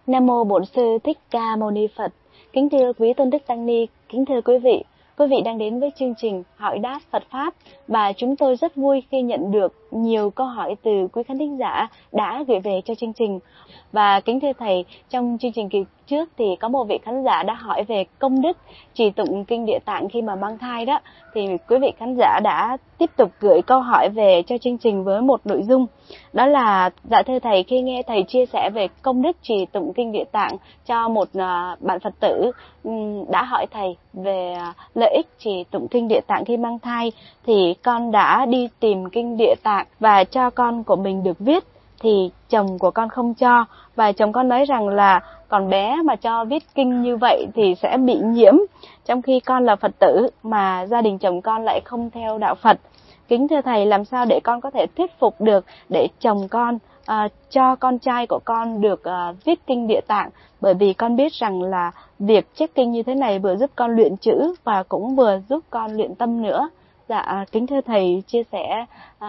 Nam mô Bổn Sư Thích Ca Mâu Ni Phật. Kính thưa quý tôn đức tăng ni, kính thưa quý vị đang đến với chương trình Hỏi Đáp Phật Pháp, và chúng tôi rất vui khi nhận được nhiều câu hỏi từ quý khán thính giả đã gửi về cho chương trình. Và kính thưa thầy, trong chương trình kỳ trước thì có một vị khán giả đã hỏi về công đức trì tụng kinh Địa Tạng khi mà mang thai đó, thì quý vị khán giả đã tiếp tục gửi câu hỏi về cho chương trình với một nội dung, đó là: dạ thưa thầy, khi nghe thầy chia sẻ về công đức trì tụng kinh Địa Tạng cho một bạn Phật tử đã hỏi thầy về lợi ích trì tụng kinh Địa Tạng khi mang thai, thì con đã đi tìm kinh Địa Tạng và cho con của mình được viết, thì chồng của con không cho, và chồng con nói rằng là còn bé mà cho viết kinh như vậy thì sẽ bị nhiễm, trong khi con là Phật tử mà gia đình chồng con lại không theo đạo Phật. Kính thưa thầy, làm sao để con có thể thuyết phục được để chồng con cho con trai của con được viết kinh Địa Tạng, bởi vì con biết rằng là việc chép kinh như thế này vừa giúp con luyện chữ và cũng vừa giúp con luyện tâm nữa. Dạ, kính thưa thầy chia sẻ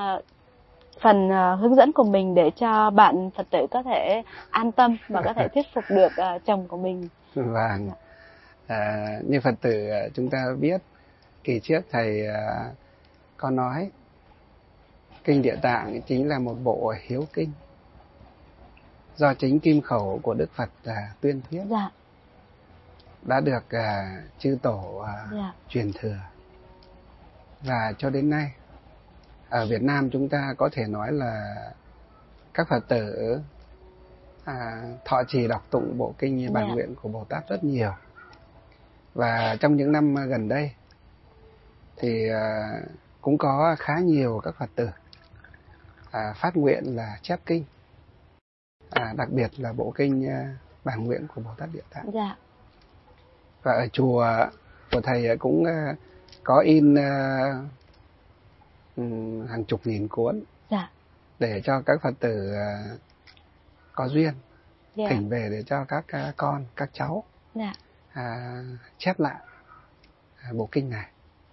phần hướng dẫn của mình để cho bạn Phật tử có thể an tâm và có thể thuyết phục được chồng của mình. Vâng, như Phật tử chúng ta biết, kỳ trước thầy có nói kinh Địa Tạng chính là một bộ hiếu kinh do chính kim khẩu của Đức Phật tuyên thuyết, Dạ. đã được chư tổ Dạ. truyền thừa, và cho đến nay ở Việt Nam chúng ta có thể nói là các Phật tử thọ trì đọc tụng bộ kinh Bản Dạ. Nguyện của Bồ Tát rất nhiều. Và trong những năm gần đây thì cũng có khá nhiều các Phật tử phát nguyện là chép kinh, đặc biệt là bộ kinh Bản Nguyện của Bồ Tát Địa Tạng. Dạ. Và ở chùa của thầy cũng có in hàng chục nghìn cuốn. Dạ. Để cho các Phật tử có duyên Dạ. thỉnh về để cho các con, các cháu Dạ. chép lại bộ kinh này.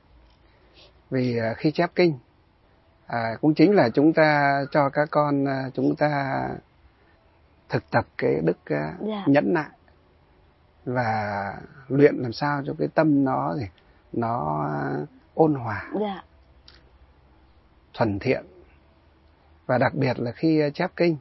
Vì khi chép kinh cũng chính là chúng ta cho các con chúng ta thực tập cái đức Dạ. nhẫn nại, và luyện làm sao cho cái tâm nó ôn hòa, Dạ. thuần thiện. Và đặc biệt là khi chép kinh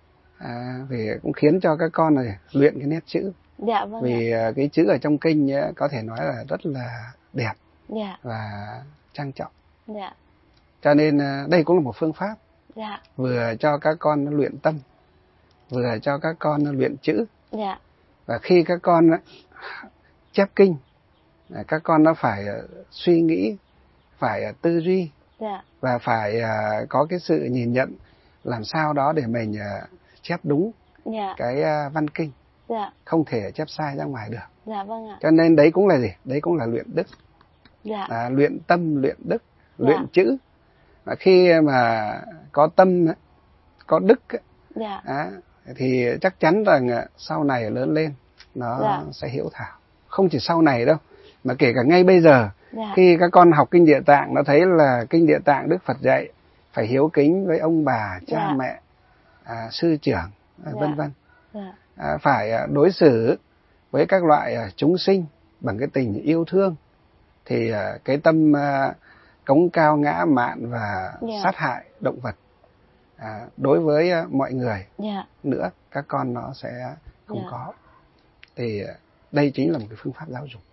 vì cũng khiến cho các con này luyện cái nét chữ. Dạ, vâng. Vì cái chữ ở trong kinh có thể nói là rất là đẹp. Dạ. Và trang trọng. Dạ. Cho nên đây cũng là một phương pháp. Dạ. Vừa cho các con nó luyện tâm, vừa cho các con nó luyện chữ. Dạ. Và khi các con chép kinh, các con nó phải suy nghĩ, phải tư duy. Dạ. Và phải có cái sự nhìn nhận làm sao đó để mình chép đúng. Dạ. Cái văn kinh. Dạ. Không thể chép sai ra ngoài được. Dạ, vâng ạ. Cho nên đấy cũng là gì? Đấy cũng là luyện đức. Dạ. Luyện tâm, luyện đức, dạ. luyện chữ. Và khi mà có tâm, có đức, dạ. thì chắc chắn rằng sau này lớn lên nó dạ. sẽ hiểu thảo. Không chỉ sau này đâu, mà kể cả ngay bây giờ. Dạ. Khi các con học kinh Địa Tạng, nó thấy là kinh Địa Tạng Đức Phật dạy phải hiếu kính với ông bà, cha dạ. mẹ, sư trưởng, vân vân. Dạ. Phải đối xử với các loại chúng sinh bằng cái tình yêu thương, thì cái tâm cống cao ngã mạn và dạ. sát hại động vật đối với mọi người dạ. nữa, các con nó sẽ không dạ. có. Thì đây chính là một cái phương pháp giáo dục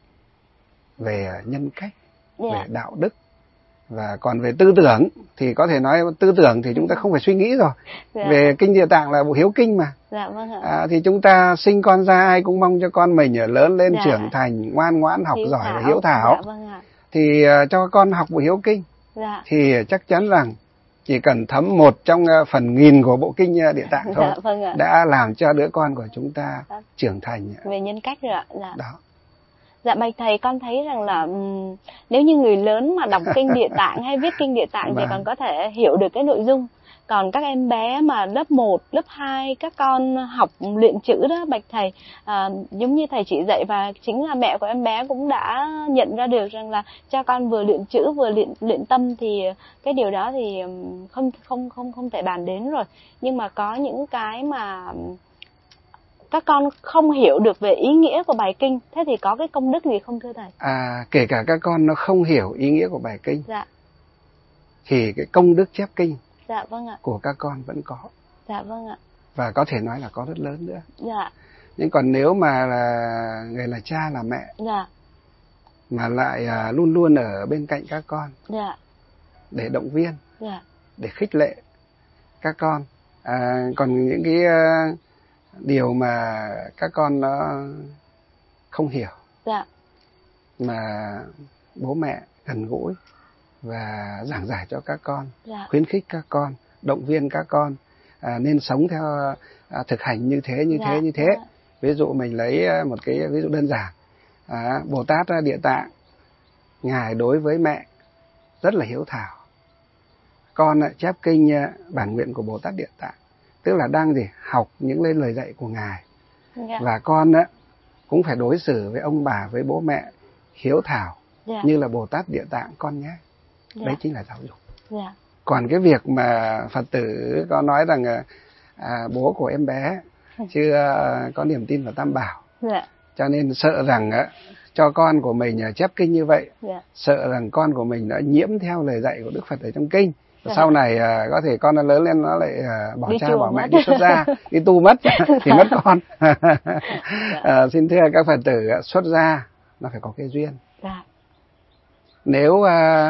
về nhân cách, dạ. về đạo đức. Và còn về tư tưởng thì có thể nói tư tưởng thì chúng ta không phải suy nghĩ rồi. dạ. Về kinh Địa Tạng là bộ hiếu kinh mà. Dạ, vâng ạ. Thì chúng ta sinh con ra ai cũng mong cho con mình lớn lên, dạ. trưởng thành, ngoan ngoãn, học hiếu giỏi thảo. và hiếu thảo. Dạ, vâng ạ. Thì cho con học bộ hiếu kinh. dạ. Thì chắc chắn rằng chỉ cần thấm một trong phần nghìn của bộ kinh Địa Tạng thôi, dạ, vâng ạ. đã làm cho đứa con của chúng ta trưởng thành về nhân cách rồi ạ. Dạ. Đó. Dạ, bạch thầy, con thấy rằng là nếu như người lớn mà đọc kinh Địa Tạng hay viết kinh Địa Tạng thì còn có thể hiểu được cái nội dung. Còn các em bé mà lớp 1, lớp 2, các con học luyện chữ đó, bạch thầy, giống như thầy chỉ dạy, và chính là mẹ của em bé cũng đã nhận ra được rằng là cho con vừa luyện chữ vừa luyện tâm, thì cái điều đó thì không thể bàn đến rồi. Nhưng mà có những cái mà các con không hiểu được về ý nghĩa của bài kinh, thế thì có cái công đức gì không thưa thầy? Kể cả các con nó không hiểu ý nghĩa của bài kinh, Dạ. thì cái công đức chép kinh, Dạ vâng ạ. của các con vẫn có. Dạ vâng ạ. Và có thể nói là có rất lớn nữa. Dạ. Nhưng còn nếu mà là người là cha là mẹ, Dạ. mà lại luôn luôn ở bên cạnh các con, Dạ. để động viên, Dạ. để khích lệ các con. Còn những cái điều mà các con nó không hiểu, Dạ. mà bố mẹ gần gũi và giảng giải cho các con, Dạ. khuyến khích các con, động viên các con nên sống theo thực hành như thế, như Dạ. thế, như thế. Dạ. Ví dụ mình lấy một cái ví dụ đơn giản, Bồ Tát Địa Tạng, ngài đối với mẹ rất là hiếu thảo. Con chép kinh bản nguyện của Bồ Tát Địa Tạng, tức là đang học những lời dạy của ngài. Dạ. Và con cũng phải đối xử với ông bà, với bố mẹ hiếu thảo, Dạ. như là Bồ Tát Địa Tạng con nhé. Dạ. Đấy chính là giáo dục. Dạ. Còn cái việc mà Phật tử có nói rằng bố của em bé chưa có niềm tin vào Tam Bảo, Dạ. cho nên sợ rằng cho con của mình chép kinh như vậy, Dạ. sợ rằng con của mình đã nhiễm theo lời dạy của Đức Phật ở trong kinh. Dạ. Sau này có thể con nó lớn lên nó lại bỏ Đi cha chùa bỏ mẹ mất. đi xuất gia, đi tu mất thì mất con. Xin thưa các Phật tử, xuất gia nó phải có cái duyên. Dạ. Nếu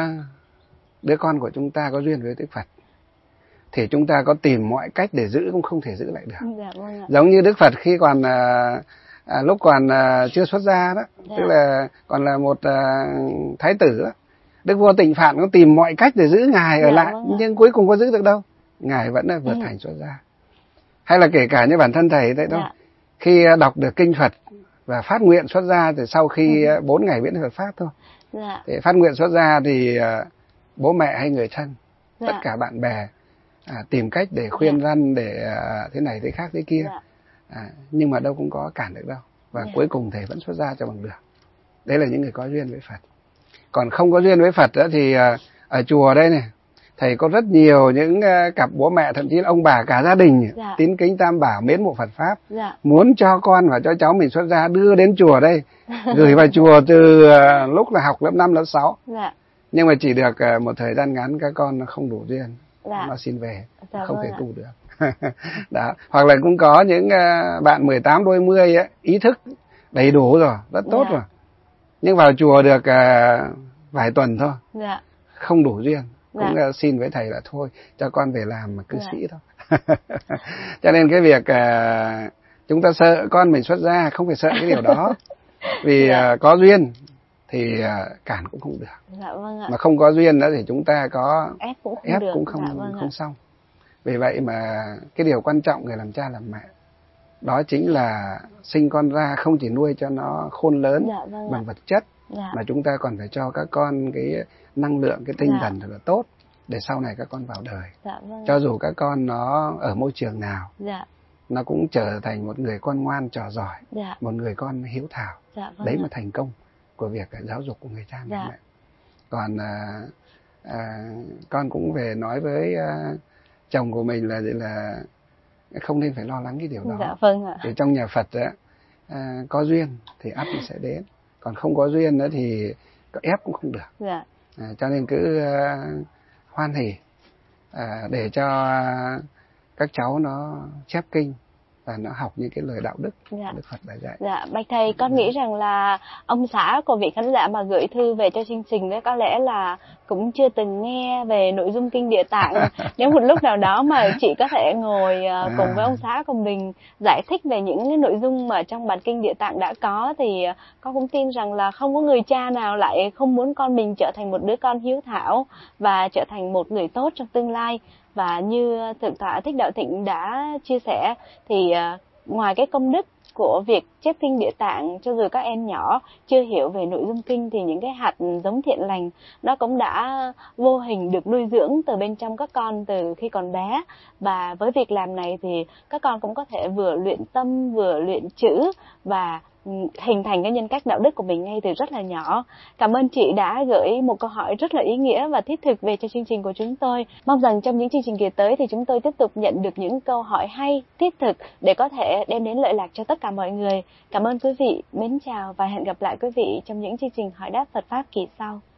đứa con của chúng ta có duyên với Đức Phật thì chúng ta có tìm mọi cách để giữ cũng không thể giữ lại được. Dạ vâng ạ. Giống như Đức Phật khi còn lúc còn chưa xuất gia đó, Dạ. tức là còn là một thái tử đó, Đức vua Tịnh Phạn cũng tìm mọi cách để giữ ngài ở Dạ, lại, vâng ạ. nhưng cuối cùng có giữ được đâu, ngài vẫn là vượt thành xuất gia. Hay là kể cả như bản thân thầy đấy đó, Dạ. khi đọc được kinh Phật và phát nguyện xuất gia thì sau khi 4 ngày miễn Phật pháp thôi, Dạ. thì phát nguyện xuất gia thì bố mẹ hay người thân, Dạ. tất cả bạn bè tìm cách để khuyên răn, để thế này thế khác thế kia. Dạ. Nhưng mà đâu cũng có cản được đâu. Và Dạ. cuối cùng thầy vẫn xuất gia cho bằng được. Đấy là những người có duyên với Phật. Còn không có duyên với Phật đó thì ở chùa đây này, thầy có rất nhiều những cặp bố mẹ, thậm chí là ông bà cả gia đình, Dạ. tín kính Tam Bảo, mến mộ Phật Pháp, Dạ. muốn cho con và cho cháu mình xuất gia, đưa đến chùa đây, gửi vào chùa từ lúc là học lớp 5, lớp 6. Dạ. Nhưng mà chỉ được một thời gian ngắn các con nó không đủ duyên, Dạ. nó xin về, Dạ, không vâng thể ạ. tu được. Đó. Hoặc là cũng có những bạn 18 đôi mươi ý thức đầy đủ rồi, rất tốt Dạ. rồi, nhưng vào chùa được vài tuần thôi, Dạ. không đủ duyên, Dạ. cũng xin với thầy là thôi cho con về làm cư Dạ. sĩ thôi. Cho nên cái việc chúng ta sợ con mình xuất gia, không phải sợ cái điều đó, vì Dạ. có duyên thì cản cũng không được. Dạ vâng ạ. Mà không có duyên đó thì chúng ta có Ép cũng không ép được. cũng không Dạ vâng không ạ. xong. Vì vậy mà cái điều quan trọng người làm cha làm mẹ đó chính là sinh con ra không chỉ nuôi cho nó khôn lớn Dạ vâng ạ. bằng vật chất, Dạ. mà chúng ta còn phải cho các con cái năng lượng, cái tinh Dạ. thần thật là tốt để sau này các con vào đời. Dạ vâng ạ. Cho dù các con nó ở môi trường nào, Dạ. nó cũng trở thành một người con ngoan trò giỏi, Dạ. một người con hiếu thảo. Dạ vâng Đấy ạ. mà thành công của việc giáo dục của người cha người Dạ. mẹ. Còn con cũng về nói với chồng của mình là không nên phải lo lắng cái điều đó. Dạ vâng ạ. Vì trong nhà Phật có duyên thì ắt nó sẽ đến, còn không có duyên nữa thì có ép cũng không được. Dạ. Cho nên cứ hoan hỉ để cho các cháu nó chép kinh và nó học những cái lời đạo đức Dạ. Đức Phật đã dạy. Dạ, bạch thầy, con nghĩ rằng là ông xã của vị khán giả mà gửi thư về cho chương trình đấy có lẽ là cũng chưa từng nghe về nội dung kinh Địa Tạng. Nếu một lúc nào đó mà chị có thể ngồi cùng với ông xã của mình giải thích về những cái nội dung mà trong bản kinh Địa Tạng đã có, thì con cũng tin rằng là không có người cha nào lại không muốn con mình trở thành một đứa con hiếu thảo và trở thành một người tốt trong tương lai. Và như Thượng tọa Thích Đạo Thịnh đã chia sẻ thì ngoài cái công đức của việc chép kinh Địa Tạng, cho dù các em nhỏ chưa hiểu về nội dung kinh thì những cái hạt giống thiện lành nó cũng đã vô hình được nuôi dưỡng từ bên trong các con từ khi còn bé. Và với việc làm này thì các con cũng có thể vừa luyện tâm, vừa luyện chữ và hình thành cái nhân cách đạo đức của mình ngay từ rất là nhỏ. Cảm ơn chị đã gửi một câu hỏi rất là ý nghĩa và thiết thực về cho chương trình của chúng tôi. Mong rằng trong những chương trình kỳ tới thì chúng tôi tiếp tục nhận được những câu hỏi hay, thiết thực để có thể đem đến lợi lạc cho tất cả mọi người. Cảm ơn quý vị, mến chào và hẹn gặp lại quý vị trong những chương trình hỏi đáp Phật Pháp kỳ sau.